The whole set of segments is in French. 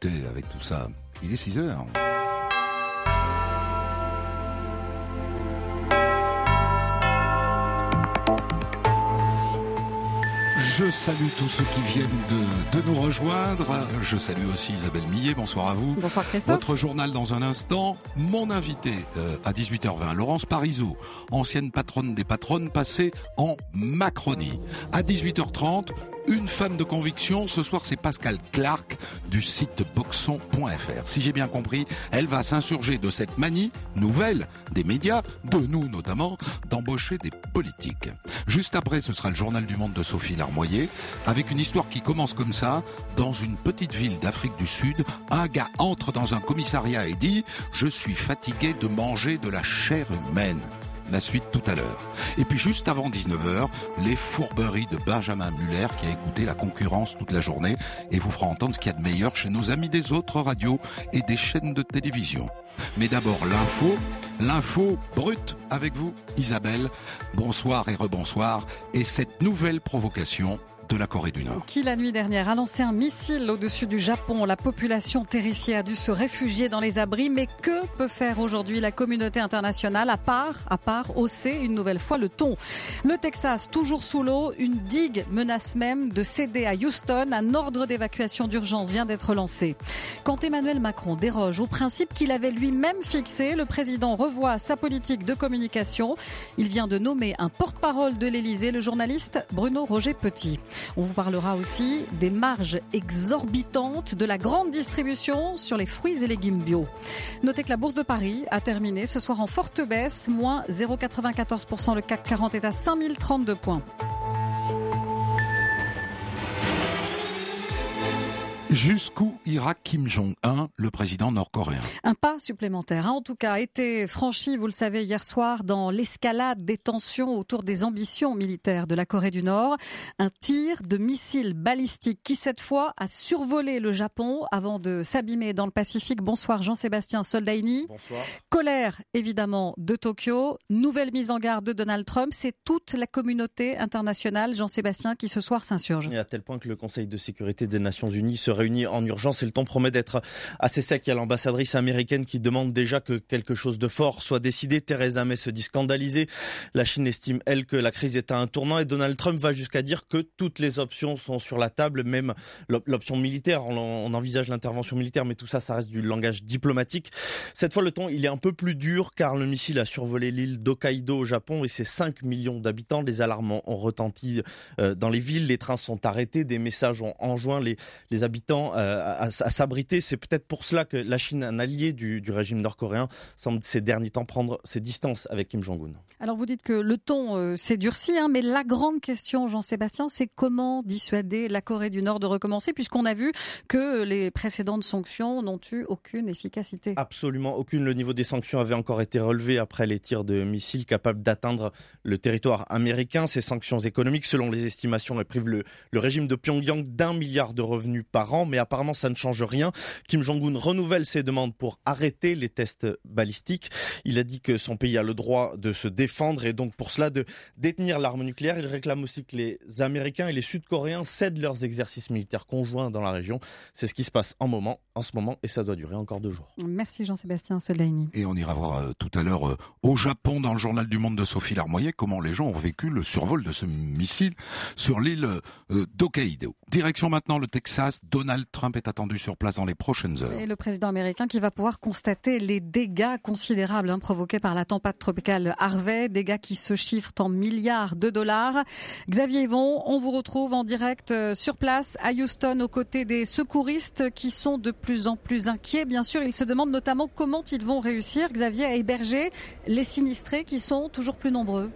écoutez, avec tout ça, il est 6h. Je salue tous ceux qui viennent de nous rejoindre. Je salue aussi Isabelle Millet. Bonsoir à vous. Bonsoir Christophe. Votre journal dans un instant. Mon invité à 18h20, Laurence Parisot, ancienne patronne des patronnes passée en Macronie. À 18h30, une femme de conviction. Ce soir, c'est Pascal Clark du site boxon.fr. Si j'ai bien compris, elle va s'insurger de cette manie nouvelle des médias, de nous notamment, d'embaucher des politiques. Juste après, ce sera le journal du monde de Sophie Larmoyer, avec une histoire qui commence comme ça. Dans une petite ville d'Afrique du Sud, un gars entre dans un commissariat et dit « Je suis fatigué de manger de la chair humaine ». La suite tout à l'heure. Et puis juste avant 19h, les fourberies de Benjamin Muller qui a écouté la concurrence toute la journée et vous fera entendre ce qu'il y a de meilleur chez nos amis des autres radios et des chaînes de télévision. Mais d'abord l'info brute avec vous, Isabelle. Bonsoir et rebonsoir. Et cette nouvelle provocation de la Corée du Nord. Qui la nuit dernière a lancé un missile au-dessus du Japon. La population terrifiée a dû se réfugier dans les abris. Mais que peut faire aujourd'hui la communauté internationale à part hausser une nouvelle fois le ton? Le Texas, toujours sous l'eau, une digue menace même de céder à Houston. Un ordre d'évacuation d'urgence vient d'être lancé. Quand Emmanuel Macron déroge au principe qu'il avait lui-même fixé, le président revoit sa politique de communication. Il vient de nommer un porte-parole de l'Élysée, le journaliste Bruno Roger Petit. On vous parlera aussi des marges exorbitantes de la grande distribution sur les fruits et légumes bio. Notez que la Bourse de Paris a terminé ce soir en forte baisse, moins 0,94%. Le CAC 40 est à 5032 points. Jusqu'où ira Kim Jong-un, le président nord-coréen? Un pas supplémentaire a en tout cas été franchi, vous le savez, hier soir dans l'escalade des tensions autour des ambitions militaires de la Corée du Nord. Un tir de missile balistique qui cette fois a survolé le Japon avant de s'abîmer dans le Pacifique. Bonsoir Jean-Sébastien Soldaini. Bonsoir. Colère évidemment de Tokyo, nouvelle mise en garde de Donald Trump. C'est toute la communauté internationale, Jean-Sébastien, qui ce soir s'insurge. Et à tel point que le Conseil de sécurité des Nations Unies se réunit en urgence et le ton promet d'être assez sec. Il y a l'ambassadrice américaine qui demande déjà que quelque chose de fort soit décidé. Theresa May se dit scandalisée. La Chine estime, elle, que la crise est à un tournant et Donald Trump va jusqu'à dire que toutes les options sont sur la table, même l'option militaire. On envisage l'intervention militaire, mais tout ça, ça reste du langage diplomatique. Cette fois, le ton, il est un peu plus dur car le missile a survolé l'île d'Hokkaido au Japon et ses 5 millions d'habitants. Les alarmes ont retenti dans les villes, les trains sont arrêtés, des messages ont enjoint les habitants à s'abriter. C'est peut-être pour cela que la Chine, un allié du régime nord-coréen, semble ces derniers temps prendre ses distances avec Kim Jong-un. Alors vous dites que le ton s'est durci, mais la grande question, Jean-Sébastien, c'est comment dissuader la Corée du Nord de recommencer, puisqu'on a vu que les précédentes sanctions n'ont eu aucune efficacité. Absolument aucune. Le niveau des sanctions avait encore été relevé après les tirs de missiles capables d'atteindre le territoire américain. Ces sanctions économiques, selon les estimations, elles privent le régime de Pyongyang d'1 milliard de revenus par an, mais apparemment ça ne change rien. Kim Jong-un renouvelle ses demandes pour arrêter les tests balistiques. Il a dit que son pays a le droit de se défendre et donc pour cela de détenir l'arme nucléaire. Il réclame aussi que les Américains et les Sud-Coréens cèdent leurs exercices militaires conjoints dans la région. C'est ce qui se passe en ce moment et ça doit durer encore 2 jours. Merci Jean-Sébastien Soldaini. Et on ira voir tout à l'heure au Japon, dans le journal du monde de Sophie Larmoyer, comment les gens ont vécu le survol de ce missile sur l'île d'Hokkaido. Direction maintenant le Texas. Donald Trump est attendu sur place dans les prochaines heures. Et le président américain qui va pouvoir constater les dégâts considérables provoqués par la tempête tropicale Harvey, dégâts qui se chiffrent en milliards de dollars. Xavier Yvon, on vous retrouve en direct sur place à Houston aux côtés des secouristes qui sont de plus en plus inquiets. Bien sûr, ils se demandent notamment comment ils vont réussir, Xavier, à héberger les sinistrés qui sont toujours plus nombreux.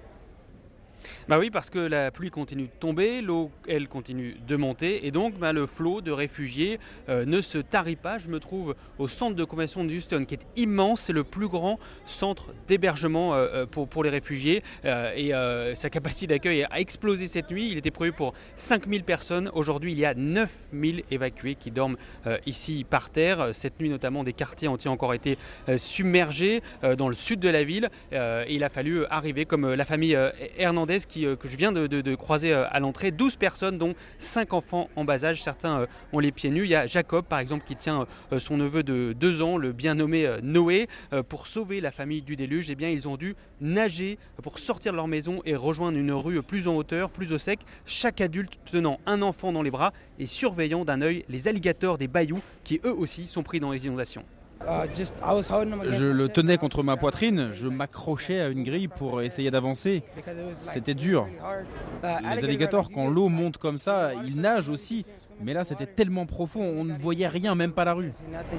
Bah oui, parce que la pluie continue de tomber, l'eau, elle, continue de monter et donc le flot de réfugiés ne se tarit pas. Je me trouve au centre de convention de Houston qui est immense, c'est le plus grand centre d'hébergement pour les réfugiés et sa capacité d'accueil a explosé cette nuit. Il était prévu pour 5000 personnes. Aujourd'hui, il y a 9000 évacués qui dorment ici par terre. Cette nuit, notamment, des quartiers entiers ont encore été submergés dans le sud de la ville et il a fallu arriver comme la famille Hernandez que je viens de croiser à l'entrée. 12 personnes, dont 5 enfants en bas âge. Certains ont les pieds nus. Il y a Jacob, par exemple, qui tient son neveu de 2 ans, le bien nommé Noé. Pour sauver la famille du déluge, eh bien, ils ont dû nager pour sortir de leur maison et rejoindre une rue plus en hauteur, plus au sec. Chaque adulte tenant un enfant dans les bras et surveillant d'un œil les alligators des bayous qui eux aussi sont pris dans les inondations. Je le tenais contre ma poitrine, je m'accrochais à une grille pour essayer d'avancer. C'était dur. Les alligators, quand l'eau monte comme ça, ils nagent aussi. Mais là, c'était tellement profond, on ne voyait rien, même pas la rue.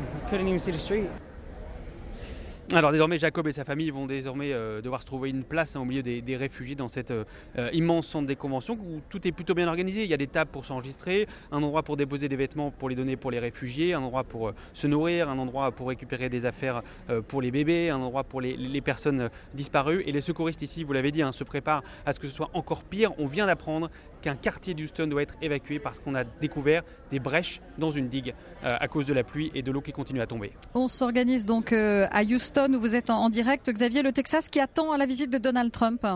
Alors désormais, Jacob et sa famille vont désormais devoir se trouver une place au milieu des réfugiés dans cet immense centre des conventions où tout est plutôt bien organisé. Il y a des tables pour s'enregistrer, un endroit pour déposer des vêtements pour les donner pour les réfugiés, un endroit pour se nourrir, un endroit pour récupérer des affaires pour les bébés, un endroit pour les personnes disparues. Et les secouristes ici, vous l'avez dit, se préparent à ce que ce soit encore pire. On vient d'apprendre qu'un quartier d'Houston doit être évacué parce qu'on a découvert des brèches dans une digue à cause de la pluie et de l'eau qui continue à tomber. On s'organise donc à Houston où vous êtes en direct. Xavier, le Texas qui attend la visite de Donald Trump.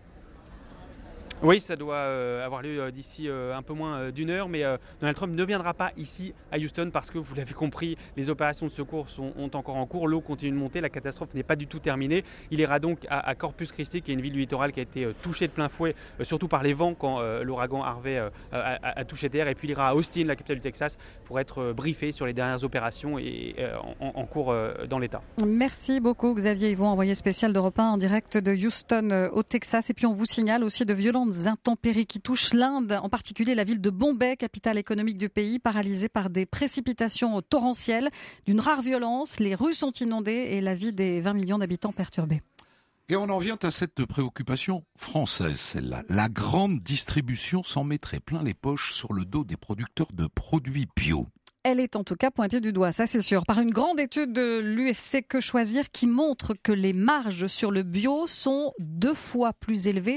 Oui, ça doit avoir lieu d'ici un peu moins d'une heure, mais Donald Trump ne viendra pas ici à Houston parce que, vous l'avez compris, les opérations de secours sont encore en cours, l'eau continue de monter, la catastrophe n'est pas du tout terminée. Il ira donc à Corpus Christi, qui est une ville du littoral qui a été touchée de plein fouet, surtout par les vents quand l'ouragan Harvey a touché terre, et puis il ira à Austin, la capitale du Texas, pour être briefé sur les dernières opérations et en cours dans l'État. Merci beaucoup Xavier Yvon, envoyé spécial d'Europe 1 en direct de Houston au Texas. Et puis on vous signale aussi de violentes intempéries qui touchent l'Inde, en particulier la ville de Bombay, capitale économique du pays, paralysée par des précipitations torrentielles d'une rare violence. Les rues sont inondées et la vie des 20 millions d'habitants perturbée. Et on en vient à cette préoccupation française, celle-là. La grande distribution s'en mettrait plein les poches sur le dos des producteurs de produits bio. Elle est en tout cas pointée du doigt, ça c'est sûr, par une grande étude de l'UFC Que Choisir qui montre que les marges sur le bio sont 2 fois plus élevées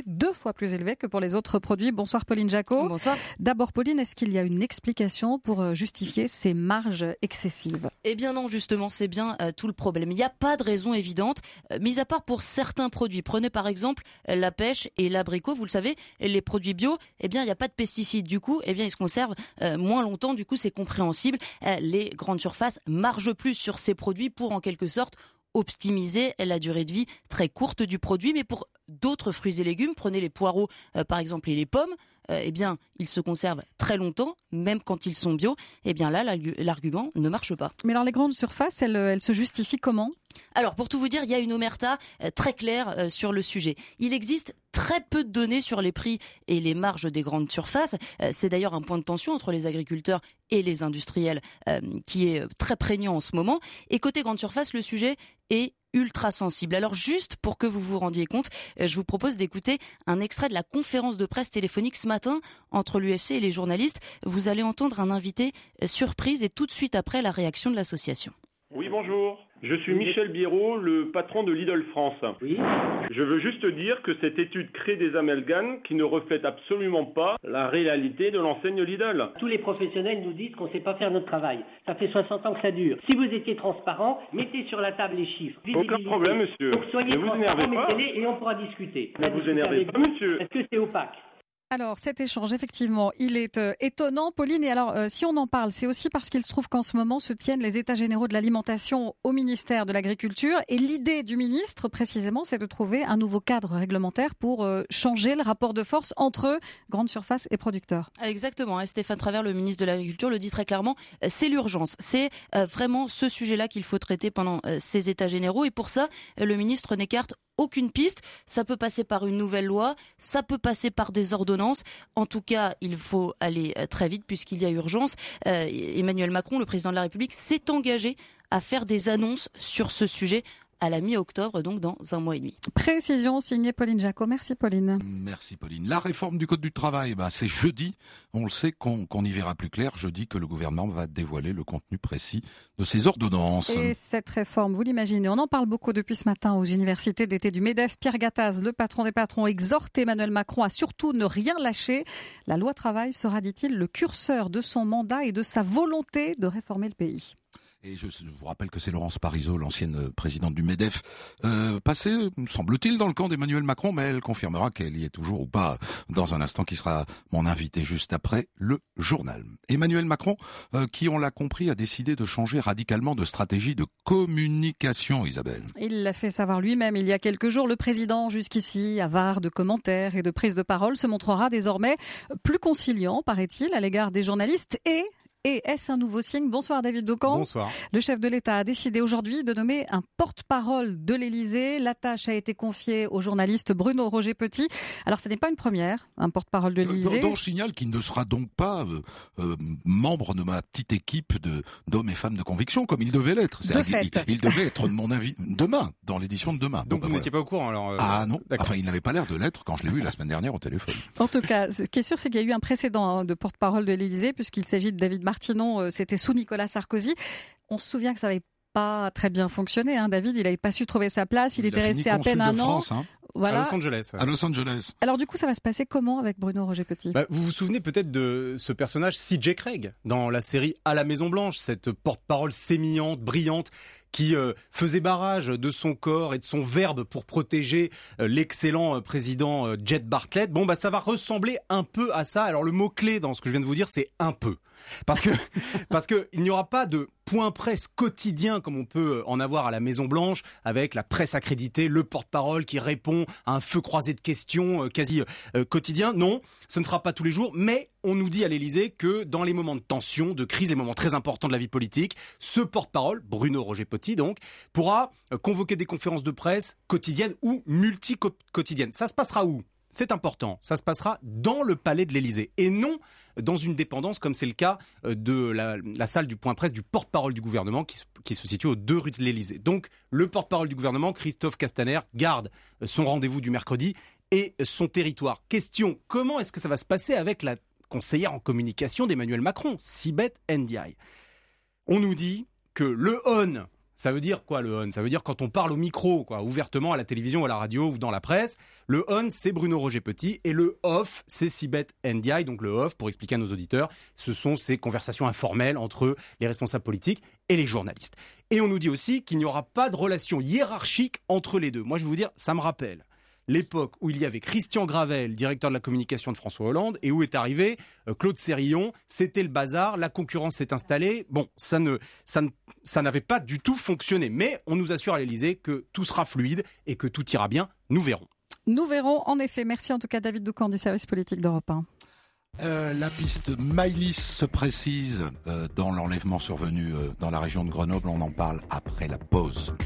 que pour les autres produits. Bonsoir Pauline Jacot. Bonsoir. D'abord Pauline, est-ce qu'il y a une explication pour justifier ces marges excessives ? Eh bien non, justement, c'est bien tout le problème. Il n'y a pas de raison évidente, mis à part pour certains produits. Prenez par exemple la pêche et l'abricot, vous le savez, les produits bio, eh bien il n'y a pas de pesticides. Du coup, eh bien ils se conservent moins longtemps, du coup c'est compréhensible. Les grandes surfaces margent plus sur ces produits pour en quelque sorte optimiser la durée de vie très courte du produit. Mais pour d'autres fruits et légumes, prenez les poireaux par exemple et les pommes, eh bien ils se conservent très longtemps, même quand ils sont bio. Eh bien là, l'argument ne marche pas. Mais alors les grandes surfaces, elles se justifient comment ? Alors, pour tout vous dire, il y a une omerta très claire sur le sujet. Il existe très peu de données sur les prix et les marges des grandes surfaces. C'est d'ailleurs un point de tension entre les agriculteurs et les industriels qui est très prégnant en ce moment. Et côté grande surface, le sujet est ultra sensible. Alors juste pour que vous vous rendiez compte, je vous propose d'écouter un extrait de la conférence de presse téléphonique ce matin entre l'UFC et les journalistes. Vous allez entendre un invité surprise et tout de suite après la réaction de l'association. Oui, bonjour. Je suis Michel Biérot, le patron de Lidl France. Oui. Je veux juste dire que cette étude crée des amalgames qui ne reflètent absolument pas la réalité de l'enseigne Lidl. Tous les professionnels nous disent qu'on ne sait pas faire notre travail. Ça fait 60 ans que ça dure. Si vous étiez transparent, mettez sur la table les chiffres. Aucun problème, monsieur. Donc soyez ne vous transparent, énervez pas. mettez-les et on pourra discuter. Ne vous énervez pas, monsieur. Est-ce que c'est opaque ? Alors cet échange, effectivement, il est étonnant, Pauline. Et alors, si on en parle, c'est aussi parce qu'il se trouve qu'en ce moment se tiennent les états généraux de l'alimentation au ministère de l'Agriculture. Et l'idée du ministre, précisément, c'est de trouver un nouveau cadre réglementaire pour changer le rapport de force entre grandes surfaces et producteurs. Exactement. Stéphane Travert, le ministre de l'Agriculture, le dit très clairement. C'est l'urgence. C'est vraiment ce sujet-là qu'il faut traiter pendant ces états généraux. Et pour ça, le ministre n'écarte aucune piste. Ça peut passer par une nouvelle loi, ça peut passer par des ordonnances. En tout cas, il faut aller très vite puisqu'il y a urgence. Emmanuel Macron, le président de la République, s'est engagé à faire des annonces sur ce sujet à la mi-octobre, donc dans 1 mois et demi. Précision signée Pauline Jacot. Merci Pauline. Merci Pauline. La réforme du Code du travail, c'est jeudi. On le sait qu'on y verra plus clair. Jeudi que le gouvernement va dévoiler le contenu précis de ces ordonnances. Et cette réforme, vous l'imaginez, on en parle beaucoup depuis ce matin aux universités d'été du MEDEF. Pierre Gattaz, le patron des patrons, exhorte Emmanuel Macron à surtout ne rien lâcher. La loi travail sera, dit-il, le curseur de son mandat et de sa volonté de réformer le pays. Et je vous rappelle que c'est Laurence Parisot, l'ancienne présidente du MEDEF, passée, semble-t-il, dans le camp d'Emmanuel Macron, mais elle confirmera qu'elle y est toujours ou pas dans un instant, qui sera mon invité juste après le journal. Emmanuel Macron, qui, on l'a compris, a décidé de changer radicalement de stratégie de communication, Isabelle. Il l'a fait savoir lui-même il y a quelques jours. Le président, jusqu'ici avare de commentaires et de prises de parole, se montrera désormais plus conciliant, paraît-il, à l'égard des journalistes Et est-ce un nouveau signe? Bonsoir David Doucan. Bonsoir. Le chef de l'État a décidé aujourd'hui de nommer un porte-parole de l'Élysée. La tâche a été confiée au journaliste Bruno Roger Petit. Alors ce n'est pas une première, un porte-parole de l'Élysée. Donc je signale qu'il ne sera donc pas membre de ma petite équipe d'hommes et femmes de conviction, comme il devait l'être. Il devait être mon invité demain, dans l'édition de demain. Donc vous n'étiez pas au courant alors Ah non, enfin il n'avait pas l'air de l'être quand je l'ai vu la semaine dernière au téléphone. En tout cas, ce qui est sûr, c'est qu'il y a eu un précédent de porte-parole de l'Élysée, puisqu'il s'agit de David Martinon, c'était sous Nicolas Sarkozy. On se souvient que ça n'avait pas très bien fonctionné. David, il n'avait pas su trouver sa place, il était resté à peine un an. Voilà. À Los Angeles. Ouais. À Los Angeles. Alors du coup, ça va se passer comment avec Bruno Roger Petit? Vous vous souvenez peut-être de ce personnage CJ Craig dans la série À la Maison Blanche, cette porte-parole sémillante, brillante, qui faisait barrage de son corps et de son verbe pour protéger l'excellent président Jed Bartlett. Ça va ressembler un peu à ça. Alors le mot-clé dans ce que je viens de vous dire, c'est un peu. Parce que il n'y aura pas de point presse quotidien comme on peut en avoir à la Maison Blanche, avec la presse accréditée, le porte-parole qui répond à un feu croisé de questions quasi quotidien. Non, ce ne sera pas tous les jours, mais on nous dit à l'Élysée que dans les moments de tension, de crise, les moments très importants de la vie politique, ce porte-parole, Bruno Roger Petit donc, pourra convoquer des conférences de presse quotidiennes ou multi-quotidiennes. Ça se passera où ? C'est important, ça se passera dans le palais de l'Élysée et non dans une dépendance comme c'est le cas de la salle du point presse du porte-parole du gouvernement qui se situe aux 2 rues de l'Élysée. Donc le porte-parole du gouvernement, Christophe Castaner, garde son rendez-vous du mercredi et son territoire. Question, comment est-ce que ça va se passer avec la conseillère en communication d'Emmanuel Macron, Sibeth Ndiaye? On nous dit que le on, ça veut dire quoi le on? Ça veut dire quand on parle au micro, ouvertement à la télévision ou à la radio ou dans la presse. Le on, c'est Bruno Roger Petit et le off, c'est Sibeth Ndiaye. Donc le off, pour expliquer à nos auditeurs, ce sont ces conversations informelles entre les responsables politiques et les journalistes. Et on nous dit aussi qu'il n'y aura pas de relation hiérarchique entre les deux. Moi, je vais vous dire, ça me rappelle l'époque où il y avait Christian Gravel, directeur de la communication de François Hollande, et où est arrivé Claude Sérillon. C'était le bazar, la concurrence s'est installée. Bon, ça n'avait pas du tout fonctionné. Mais on nous assure à l'Élysée que tout sera fluide et que tout ira bien. Nous verrons. Nous verrons, en effet. Merci en tout cas David Doucan du service politique d'Europe 1. La piste Maëlys se précise dans l'enlèvement survenu dans la région de Grenoble. On en parle après la pause.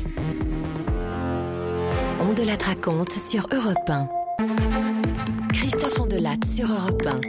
Ondelat raconte sur Europe 1. Christophe Ondelat sur Europe 1.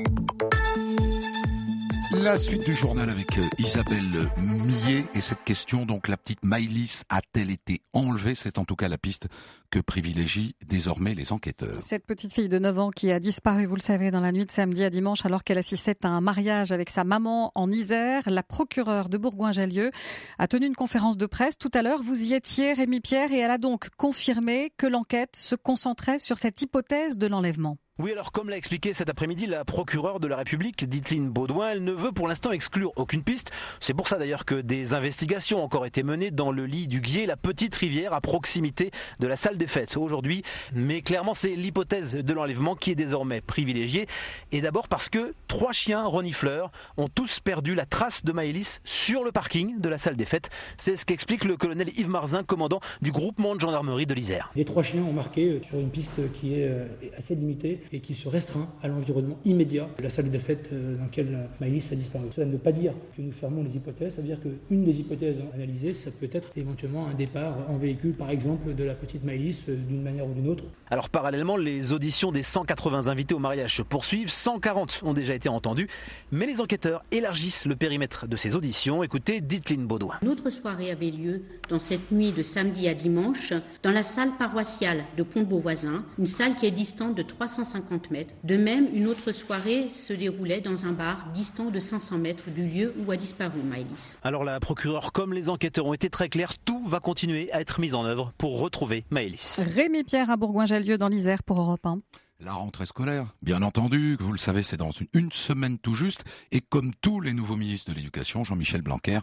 La suite du journal avec Isabelle Millet et cette question, donc la petite Maëlys a-t-elle été enlevée? C'est en tout cas la piste que privilégient désormais les enquêteurs. Cette petite fille de 9 ans qui a disparu, vous le savez, dans la nuit de samedi à dimanche alors qu'elle assistait à un mariage avec sa maman en Isère. La procureure de Bourgoin-Jallieu a tenu une conférence de presse tout à l'heure. Vous y étiez, Rémi Pierre, et elle a donc confirmé que l'enquête se concentrait sur cette hypothèse de l'enlèvement. Oui, alors comme l'a expliqué cet après-midi la procureure de la République, Diteline Baudouin, elle ne veut pour l'instant exclure aucune piste. C'est pour ça d'ailleurs que des investigations ont encore été menées dans le lit du Guier, la petite rivière à proximité de la salle des fêtes aujourd'hui. Mais clairement, c'est l'hypothèse de l'enlèvement qui est désormais privilégiée. Et d'abord parce que 3 chiens renifleurs ont tous perdu la trace de Maëlys sur le parking de la salle des fêtes. C'est ce qu'explique le colonel Yves Marzin, commandant du groupement de gendarmerie de l'Isère. Les 3 chiens ont marqué sur une piste qui est assez limitée et qui se restreint à l'environnement immédiat de la salle de fête dans laquelle Maëlys a disparu. Cela ne veut pas dire que nous fermons les hypothèses, ça veut dire qu'une des hypothèses analysées, ça peut être éventuellement un départ en véhicule, par exemple, de la petite Maëlys d'une manière ou d'une autre. Alors parallèlement, les auditions des 180 invités au mariage se poursuivent, 140 ont déjà été entendus, mais les enquêteurs élargissent le périmètre de ces auditions. Écoutez Diteline Baudouin. Une autre soirée avait lieu dans cette nuit de samedi à dimanche dans la salle paroissiale de Pont-de-Beauvoisin, une salle qui est distante de 350 mètres. De même, une autre soirée se déroulait dans un bar distant de 500 mètres du lieu où a disparu Maëlys. Alors la procureure comme les enquêteurs ont été très clairs, tout va continuer à être mis en œuvre pour retrouver Maëlys. Rémi Pierre à Bourgoin-Jallieu dans l'Isère pour Europe 1. La rentrée scolaire, bien entendu, vous le savez, c'est dans une semaine tout juste. Et comme tous les nouveaux ministres de l'Éducation, Jean-Michel Blanquer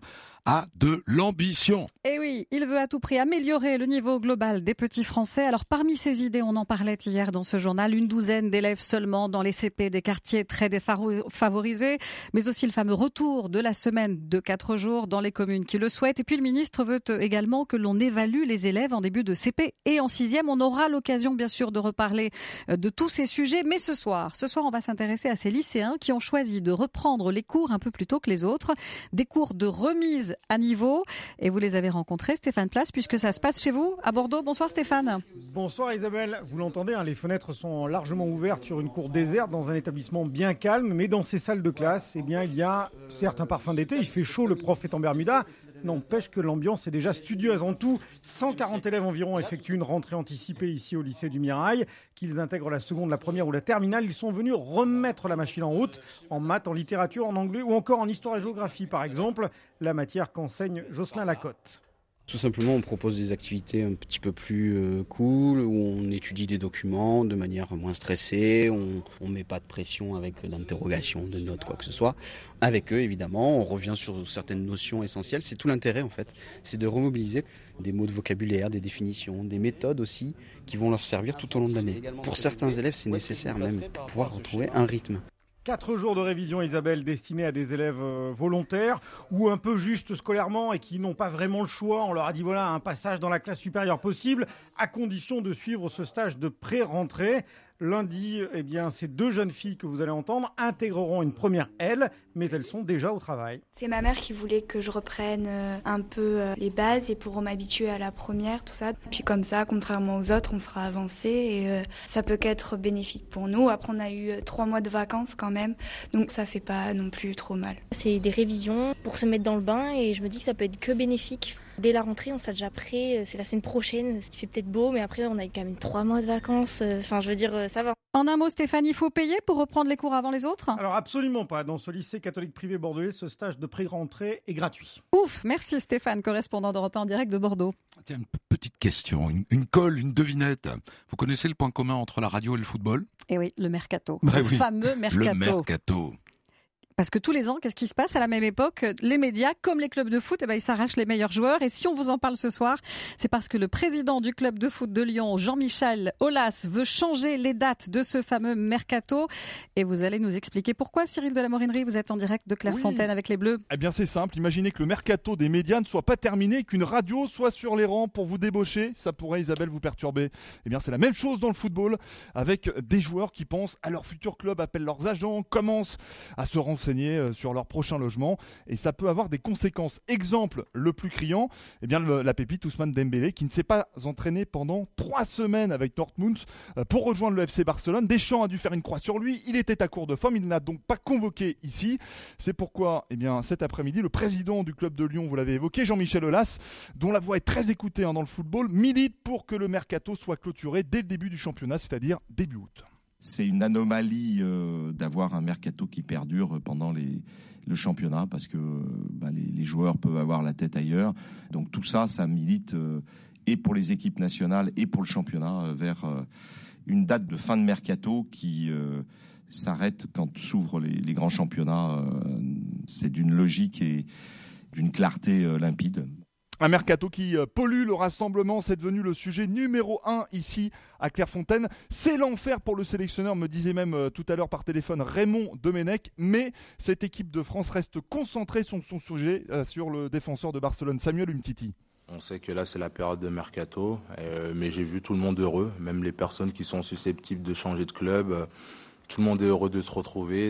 a de l'ambition. Et oui, il veut à tout prix améliorer le niveau global des petits Français. Alors parmi ces idées, on en parlait hier dans ce journal, une douzaine d'élèves seulement dans les CP des quartiers très défavorisés, mais aussi le fameux retour de la semaine de 4 jours dans les communes qui le souhaitent. Et puis le ministre veut également que l'on évalue les élèves en début de CP et en 6e. On aura l'occasion bien sûr de reparler de tous ces sujets, mais ce soir, on va s'intéresser à ces lycéens qui ont choisi de reprendre les cours un peu plus tôt que les autres, des cours de remise à niveau. Et vous les avez rencontrés, Stéphane Place, puisque ça se passe chez vous à Bordeaux. Bonsoir Stéphane. Bonsoir Isabelle. Vous l'entendez, les fenêtres sont largement ouvertes sur une cour déserte dans un établissement bien calme, mais dans ces salles de classe, il y a certes un parfum d'été, il fait chaud, le prof est en Bermuda. N'empêche que l'ambiance est déjà studieuse. En tout, 140 élèves environ effectuent une rentrée anticipée ici au lycée du Mirail. Qu'ils intègrent la seconde, la première ou la terminale, ils sont venus remettre la machine en route, en maths, en littérature, en anglais ou encore en histoire et géographie par exemple, la matière qu'enseigne Jocelyn Lacotte. Tout simplement, on propose des activités un petit peu plus cool, où on étudie des documents de manière moins stressée, on met pas de pression avec d'interrogation, de notes, quoi que ce soit. Avec eux, évidemment, on revient sur certaines notions essentielles. C'est tout l'intérêt, en fait. C'est de remobiliser des mots de vocabulaire, des définitions, des méthodes aussi, qui vont leur servir tout au long de l'année. Pour certains élèves, c'est nécessaire même pour pouvoir retrouver un rythme. 4 jours de révision, Isabelle, destinés à des élèves volontaires ou un peu justes scolairement et qui n'ont pas vraiment le choix. On leur a dit voilà, un passage dans la classe supérieure possible, à condition de suivre ce stage de pré-rentrée. Lundi, ces 2 jeunes filles que vous allez entendre intégreront une première L, mais elles sont déjà au travail. C'est ma mère qui voulait que je reprenne un peu les bases et pour m'habituer à la première, tout ça. Puis comme ça, contrairement aux autres, on sera avancé et ça peut qu'être bénéfique pour nous. Après, on a eu 3 mois de vacances quand même, donc ça fait pas non plus trop mal. C'est des révisions pour se mettre dans le bain et je me dis que ça peut être que bénéfique. Dès la rentrée, on sera déjà prêt, c'est la semaine prochaine, ce qui fait peut-être beau, mais après on a quand même 3 mois de vacances, ça va. En un mot Stéphane, il faut payer pour reprendre les cours avant les autres ? Alors absolument pas, dans ce lycée catholique privé bordelais, ce stage de pré-rentrée est gratuit. Ouf, merci Stéphane, correspondant d'Europe 1 en direct de Bordeaux. Tiens, une petite question, une colle, une devinette. Vous connaissez le point commun entre la radio et le football ? Eh oui, le mercato, le fameux mercato. Le mercato. Parce que tous les ans, qu'est-ce qui se passe à la même époque ? Les médias, comme les clubs de foot, ils s'arrachent les meilleurs joueurs. Et si on vous en parle ce soir, c'est parce que le président du club de foot de Lyon, Jean-Michel Aulas, veut changer les dates de ce fameux mercato. Et vous allez nous expliquer pourquoi, Cyril de la Morinerie, vous êtes en direct de Clairefontaine avec les Bleus. Eh bien c'est simple, imaginez que le mercato des médias ne soit pas terminé, qu'une radio soit sur les rangs pour vous débaucher. Ça pourrait, Isabelle, vous perturber. Eh bien c'est la même chose dans le football, avec des joueurs qui pensent à leur futur club, appellent leurs agents, commencent à se renseigner sur leur prochain logement et ça peut avoir des conséquences. Exemple le plus criant, la pépite Ousmane Dembélé qui ne s'est pas entraîné pendant 3 semaines avec Dortmund pour rejoindre le FC Barcelone. Deschamps a dû faire une croix sur lui, il était à court de forme, il n'a donc pas convoqué ici. C'est pourquoi cet après-midi, le président du club de Lyon, vous l'avez évoqué, Jean-Michel Aulas, dont la voix est très écoutée dans le football, milite pour que le mercato soit clôturé dès le début du championnat, c'est-à-dire début août. C'est une anomalie d'avoir un mercato qui perdure pendant le championnat parce que les joueurs peuvent avoir la tête ailleurs. Donc tout ça, ça milite et pour les équipes nationales et pour le championnat vers une date de fin de mercato qui s'arrête quand s'ouvrent les grands championnats. C'est d'une logique et d'une clarté limpide. Un mercato qui pollue le rassemblement, c'est devenu le sujet numéro 1 ici à Clairefontaine. C'est l'enfer pour le sélectionneur, me disait même tout à l'heure par téléphone Raymond Domenech. Mais cette équipe de France reste concentrée sur son sujet, sur le défenseur de Barcelone, Samuel Umtiti. On sait que là c'est la période de mercato, mais j'ai vu tout le monde heureux, même les personnes qui sont susceptibles de changer de club. Tout le monde est heureux de se retrouver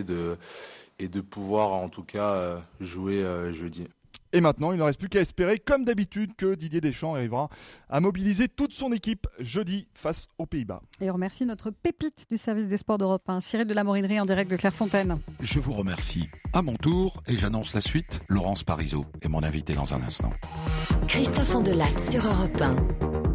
et de pouvoir en tout cas jouer jeudi. Et maintenant, il ne reste plus qu'à espérer, comme d'habitude, que Didier Deschamps arrivera à mobiliser toute son équipe jeudi face aux Pays-Bas. Et on remercie notre pépite du service des sports d'Europe 1, Cyril de la Morinerie en direct de Clairefontaine. Je vous remercie à mon tour et j'annonce la suite. Laurence Parisot est mon invité dans un instant. Christophe Andelatte sur Europe 1.